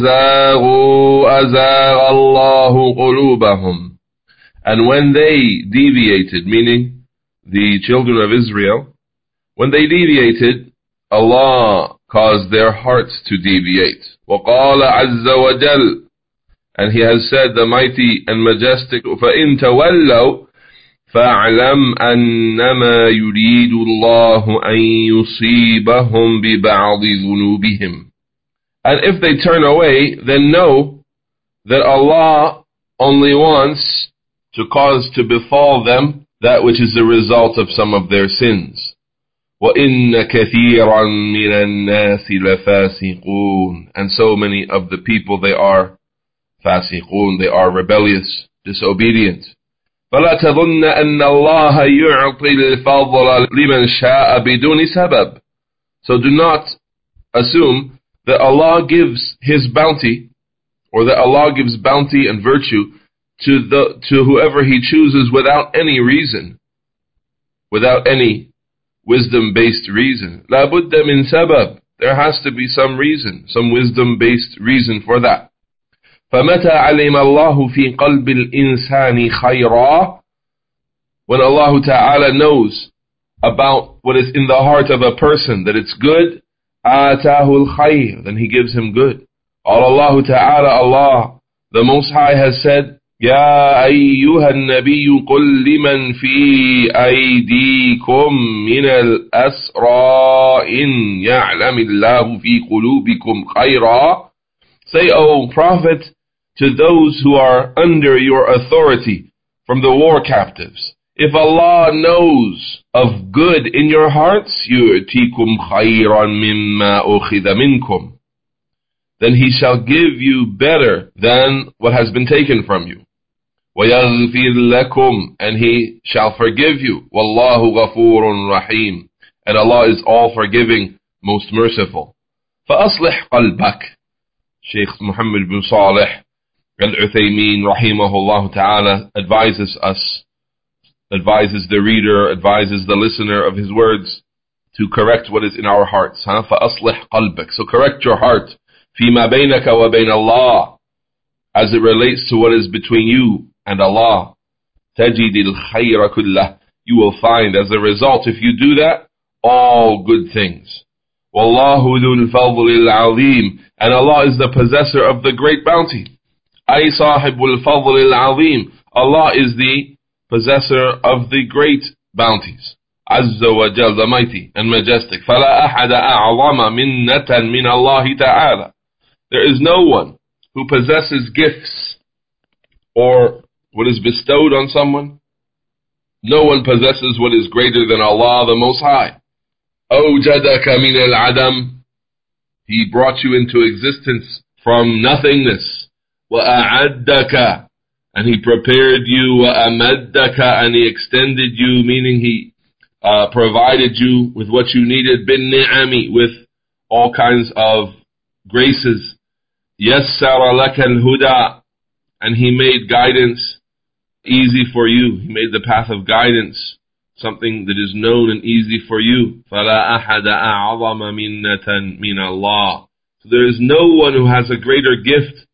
زَاغُوا أَزَاغَ اللَّهُ قُلُوبَهُمْ, and when they deviated, meaning the children of Israel, when they deviated, Allah caused their hearts to deviate. وَقَالَ عَزَّ وَجَلَّ, and He has said, the Mighty and Majestic, فَإِن تَوَلَّوْا فَاعْلَمْ أَنَّمَا يُرِيدُ اللَّهُ أَن يُصِيبَهُم بِبَعْضِ ذُنُوبِهِمْ, and if they turn away, then know that Allah only wants to cause to befall them that which is the result of some of their sins. وَإِنَّ كَثِيرًا مِنَ النَّاسِ لَفَاسِقُونَ, and so many of the people, they are fasiqun, they are rebellious, disobedient. فَلَا تَظُنَّ أَنَّ اللَّهَ يُعْطِي الْفَضْلَ لِمَنْ شَاءَ بِدُونِ سَبَبٍ, so do not assume that Allah gives His bounty, or that Allah gives bounty and virtue to whoever He chooses without any reason, without any wisdom-based reason. لَا بُدَّ مِن سَبَبٍ. There has to be some reason, some wisdom-based reason for that. فَمَتَى عَلِمَ اللَّهُ فِي قَلْبِ الْإِنسَانِ خَيْرًا. When Allah Ta'ala knows about what is in the heart of a person, that it's good, آتَاهُ الْخَيْرِ, then He gives him good. Allah Ta'ala, Allah, the Most High has said, يا أيها النبي قل لمن في أيديكم من الأسرى إن يعلم الله في قلوبكم خيرا. Say, O Prophet, to those who are under your authority from the war captives, if Allah knows of good in your hearts, يُؤْتِكُمْ خَيْرًا مِمَّا أُخِذَ مِنْكُمْ, then He shall give you better than what has been taken from you. وَيَغْفِرْ لَكُمْ, and He shall forgive you. وَاللَّهُ غَفُورٌ رَحِيمٌ, and Allah is all forgiving, most merciful. فَأَصْلِحْ قَلْبَكَ. Shaykh Muhammad bin Salih al-Uthaymin rahimahullah ta'ala advises us, advises the reader, advises the listener of his words to correct what is in our hearts. فَأَصْلِحْ قَلْبَكَ. So correct your heart. فِيمَا بَيْنَكَ وَبَيْنَ اللَّهِ, as it relates to what is between you and Allah. تَجِدِ الْخَيْرَ كُلَّهِ. You will find as a result, if you do that, all good things. وَاللَّهُ ذُو الْفَضْلِ الْعَظِيمِ, and Allah is the possessor of the great bounty. أي صاحب الفضل العظيم. Allah is the possessor of the great bounties. عز وجل, the mighty and majestic. فَلَا أَحَدَ أَعْظَمَ مِنَّةً مِنَ اللَّهِ تَعَالَى. There is no one who possesses gifts or what is bestowed on someone. No one possesses what is greater than Allah the Most High. أَوْجَدَكَ مِنَ الْعَدَمِ. He brought you into existence from nothingness. وَأَعَدَّكَ, and He prepared you. وَأَمَدَّكَ, and He extended you, meaning He provided you with what you needed. بِالنِّعَمِ, with all kinds of graces. يَسَّرَ لَكَ الْهُدَى, and He made guidance easy for you. He made the path of guidance something that is known and easy for you. فَلَا أَحَدَ أَعْظَمَ مِنَّةً مِنَ اللَّهِ. So there is no one who has a greater gift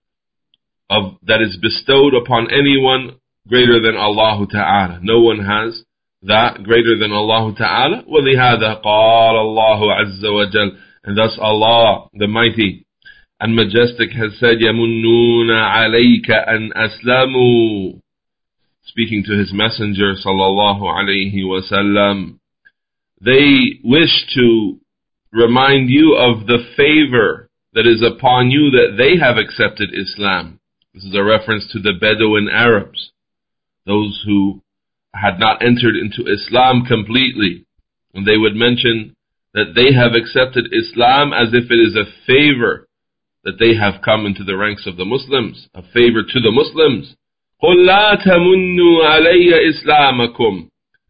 that is bestowed upon anyone greater than Allah Ta'ala. No one has that greater than Allah Ta'ala. وَلِهَذَا قَالَ اللَّهُ عَزَّ وَجَلَّ, and thus Allah, the mighty and majestic, has said, يَمُنُّونَ عَلَيْكَ أَنْ أَسْلَمُوا, speaking to His Messenger sallallahu alayhi wasallam. They wish to remind you of the favor that is upon you that they have accepted Islam. This is a reference to the Bedouin Arabs, those who had not entered into Islam completely. And they would mention that they have accepted Islam as if it is a favor that they have come into the ranks of the Muslims, a favor to the Muslims. قُلْ لَا تَمُنُّوا عَلَيَّ إِسْلَامَكُمْ.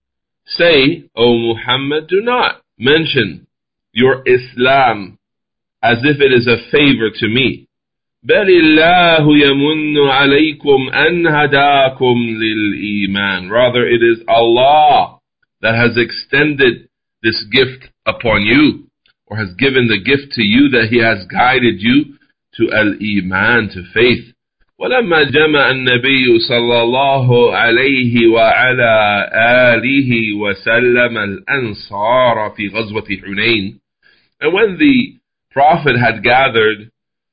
Say, O Muhammad, do not mention your Islam as if it is a favor to me. بَلِ اللَّهُ يَمُنُّ عَلَيْكُمْ أَنْ هَدَاكُمْ لِلْإِيمَانِ. Rather, it is Allah that has extended this gift upon you, or has given the gift to you, that He has guided you to al-Iman, to faith. ولما جمع النبي صلى الله عليه وعلى آله وسلم الأنصار في غزوة حنين. And when the Prophet had gathered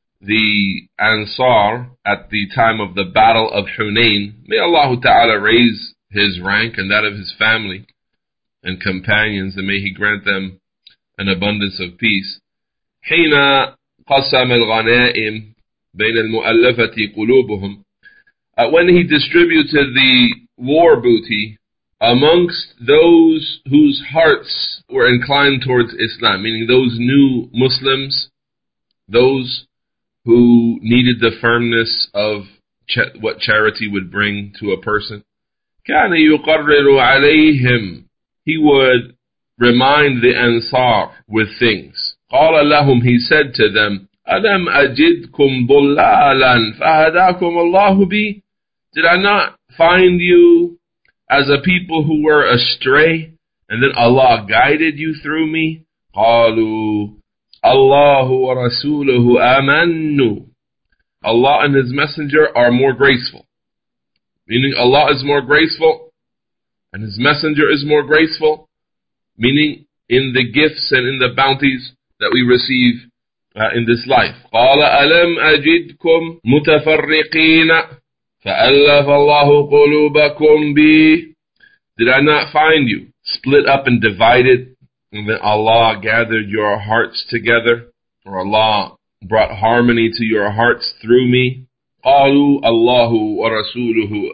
the Ansar at the time of the battle of Hunain, may Allah Ta'ala raise his rank and that of his family and companions, and may He grant them an abundance of peace. حين قسم الغنائم بين المؤلفة قلوبهم. When He distributed the war booty amongst those whose hearts were inclined towards Islam, meaning those new Muslims, those who needed the firmness of what charity would bring to a person. كان يقرر عليهم. He would remind the Ansar with things. قال لهم, He said to them, أَلَمْ أَجِدْكُمْ ضُلَّالًا فَهَدَاكُمُ اللَّهُ بِي. Did I not find you as a people who were astray, and then Allah guided you through me? قَالُوا اللَّهُ وَرَسُولُهُ آمَنُّ. Allah and His Messenger are more graceful. Meaning Allah is more graceful, and His Messenger is more graceful, meaning in the gifts and in the bounties that we receive in this life. قَالَ أَلَمْ أَجِدْكُمْ مُتَفَرِّقِينَ فَأَلَّفَ اللَّهُ قُلُوبَكُمْ بِي. Did I not find you split up and divided, and then Allah gathered your hearts together, or Allah brought harmony to your hearts through me? قَالُوا اللَّهُ وَرَسُولُهُ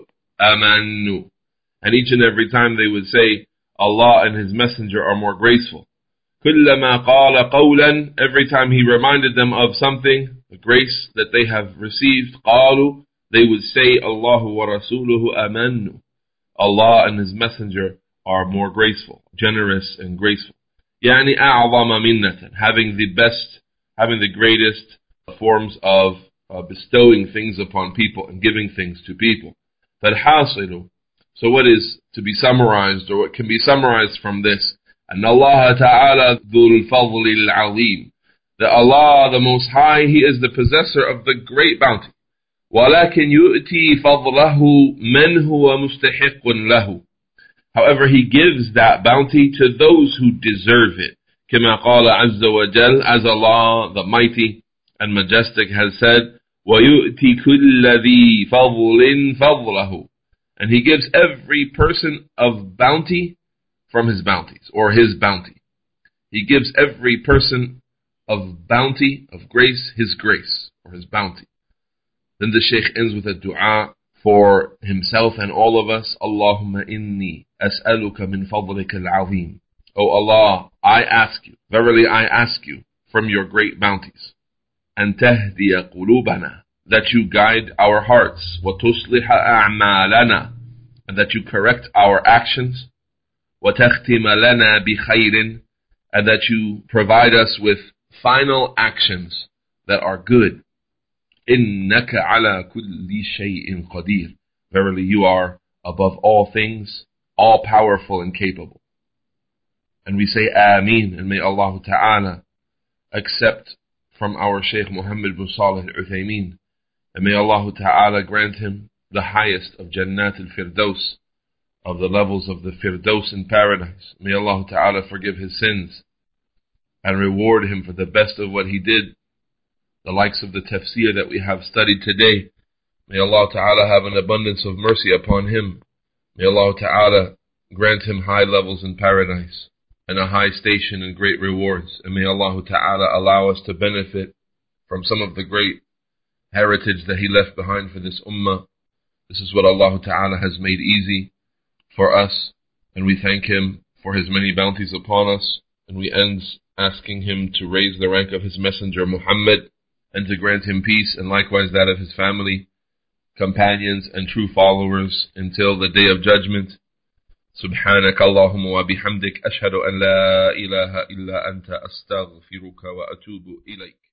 آمَنُّ. And each and every time they would say, Allah and His Messenger are more graceful. كُلَّمَا قَالَ قَوْلًا. Every time He reminded them of something, the grace that they have received, قَالُوا. They would say, Allahu wa rasuluhu amannu. Allah and His Messenger are more graceful, generous and graceful. Yani a'zama minnatan, having the best, having the greatest forms of bestowing things upon people and giving things to people. فَالْحَاصِلُ. So what is to be summarized, or what can be summarized from this? أَنَّ اللَّهَ تَعَالَى ذُو الْفَضْلِ الْعَظِيمِ. That Allah, the Most High, He is the possessor of the great bounty. وَلَكِنْ يُؤْتِي فَضْلَهُ مَنْ هُوَ مُسْتَحِقٌ لَهُ. However, He gives that bounty to those who deserve it. كما قال عز وجل, as Allah, the Mighty and Majestic, has said, وَيُؤْتِي كُلَّ ذِي فَضْلٍ فَضْلَهُ. And He gives every person of bounty from His bounties, or His bounty. He gives every person of bounty, of grace, His grace, or His bounty. Then the Shaykh ends with a dua for himself and all of us. Allahumma inni as'aluka min fadlika al-azim. O Allah, I ask you, verily I ask you, from your great bounties, an tahdiya qulubana, that you guide our hearts, wa tusliha a'malana, and that you correct our actions, wa takhtima lana bi khayrin, and that you provide us with final actions that are good. إِنَّكَ عَلَى كُلِّ شَيْءٍ قَدِيرٌ. Verily you are above all things, all powerful and capable. And we say Ameen, and may Allah Ta'ala accept from our Shaykh Muhammad bin Salih al-Uthaymeen, and may Allah Ta'ala grant him the highest of Jannat al-Firdaus, of the levels of the Firdaus in paradise. May Allah Ta'ala forgive his sins and reward him for the best of what he did, the likes of the tafsir that we have studied today. May Allah Ta'ala have an abundance of mercy upon him. May Allah Ta'ala grant him high levels in paradise and a high station and great rewards. And may Allah Ta'ala allow us to benefit from some of the great heritage that he left behind for this ummah. This is what Allah Ta'ala has made easy for us, and we thank Him for His many bounties upon us. And we end asking Him to raise the rank of His Messenger Muhammad, and to grant him peace, and likewise that of his family, companions, and true followers until the Day of Judgment. سبحانك اللهم وبحمدك أشهد أن لا إله إلا أنت أستغفرك وأتوب إليك.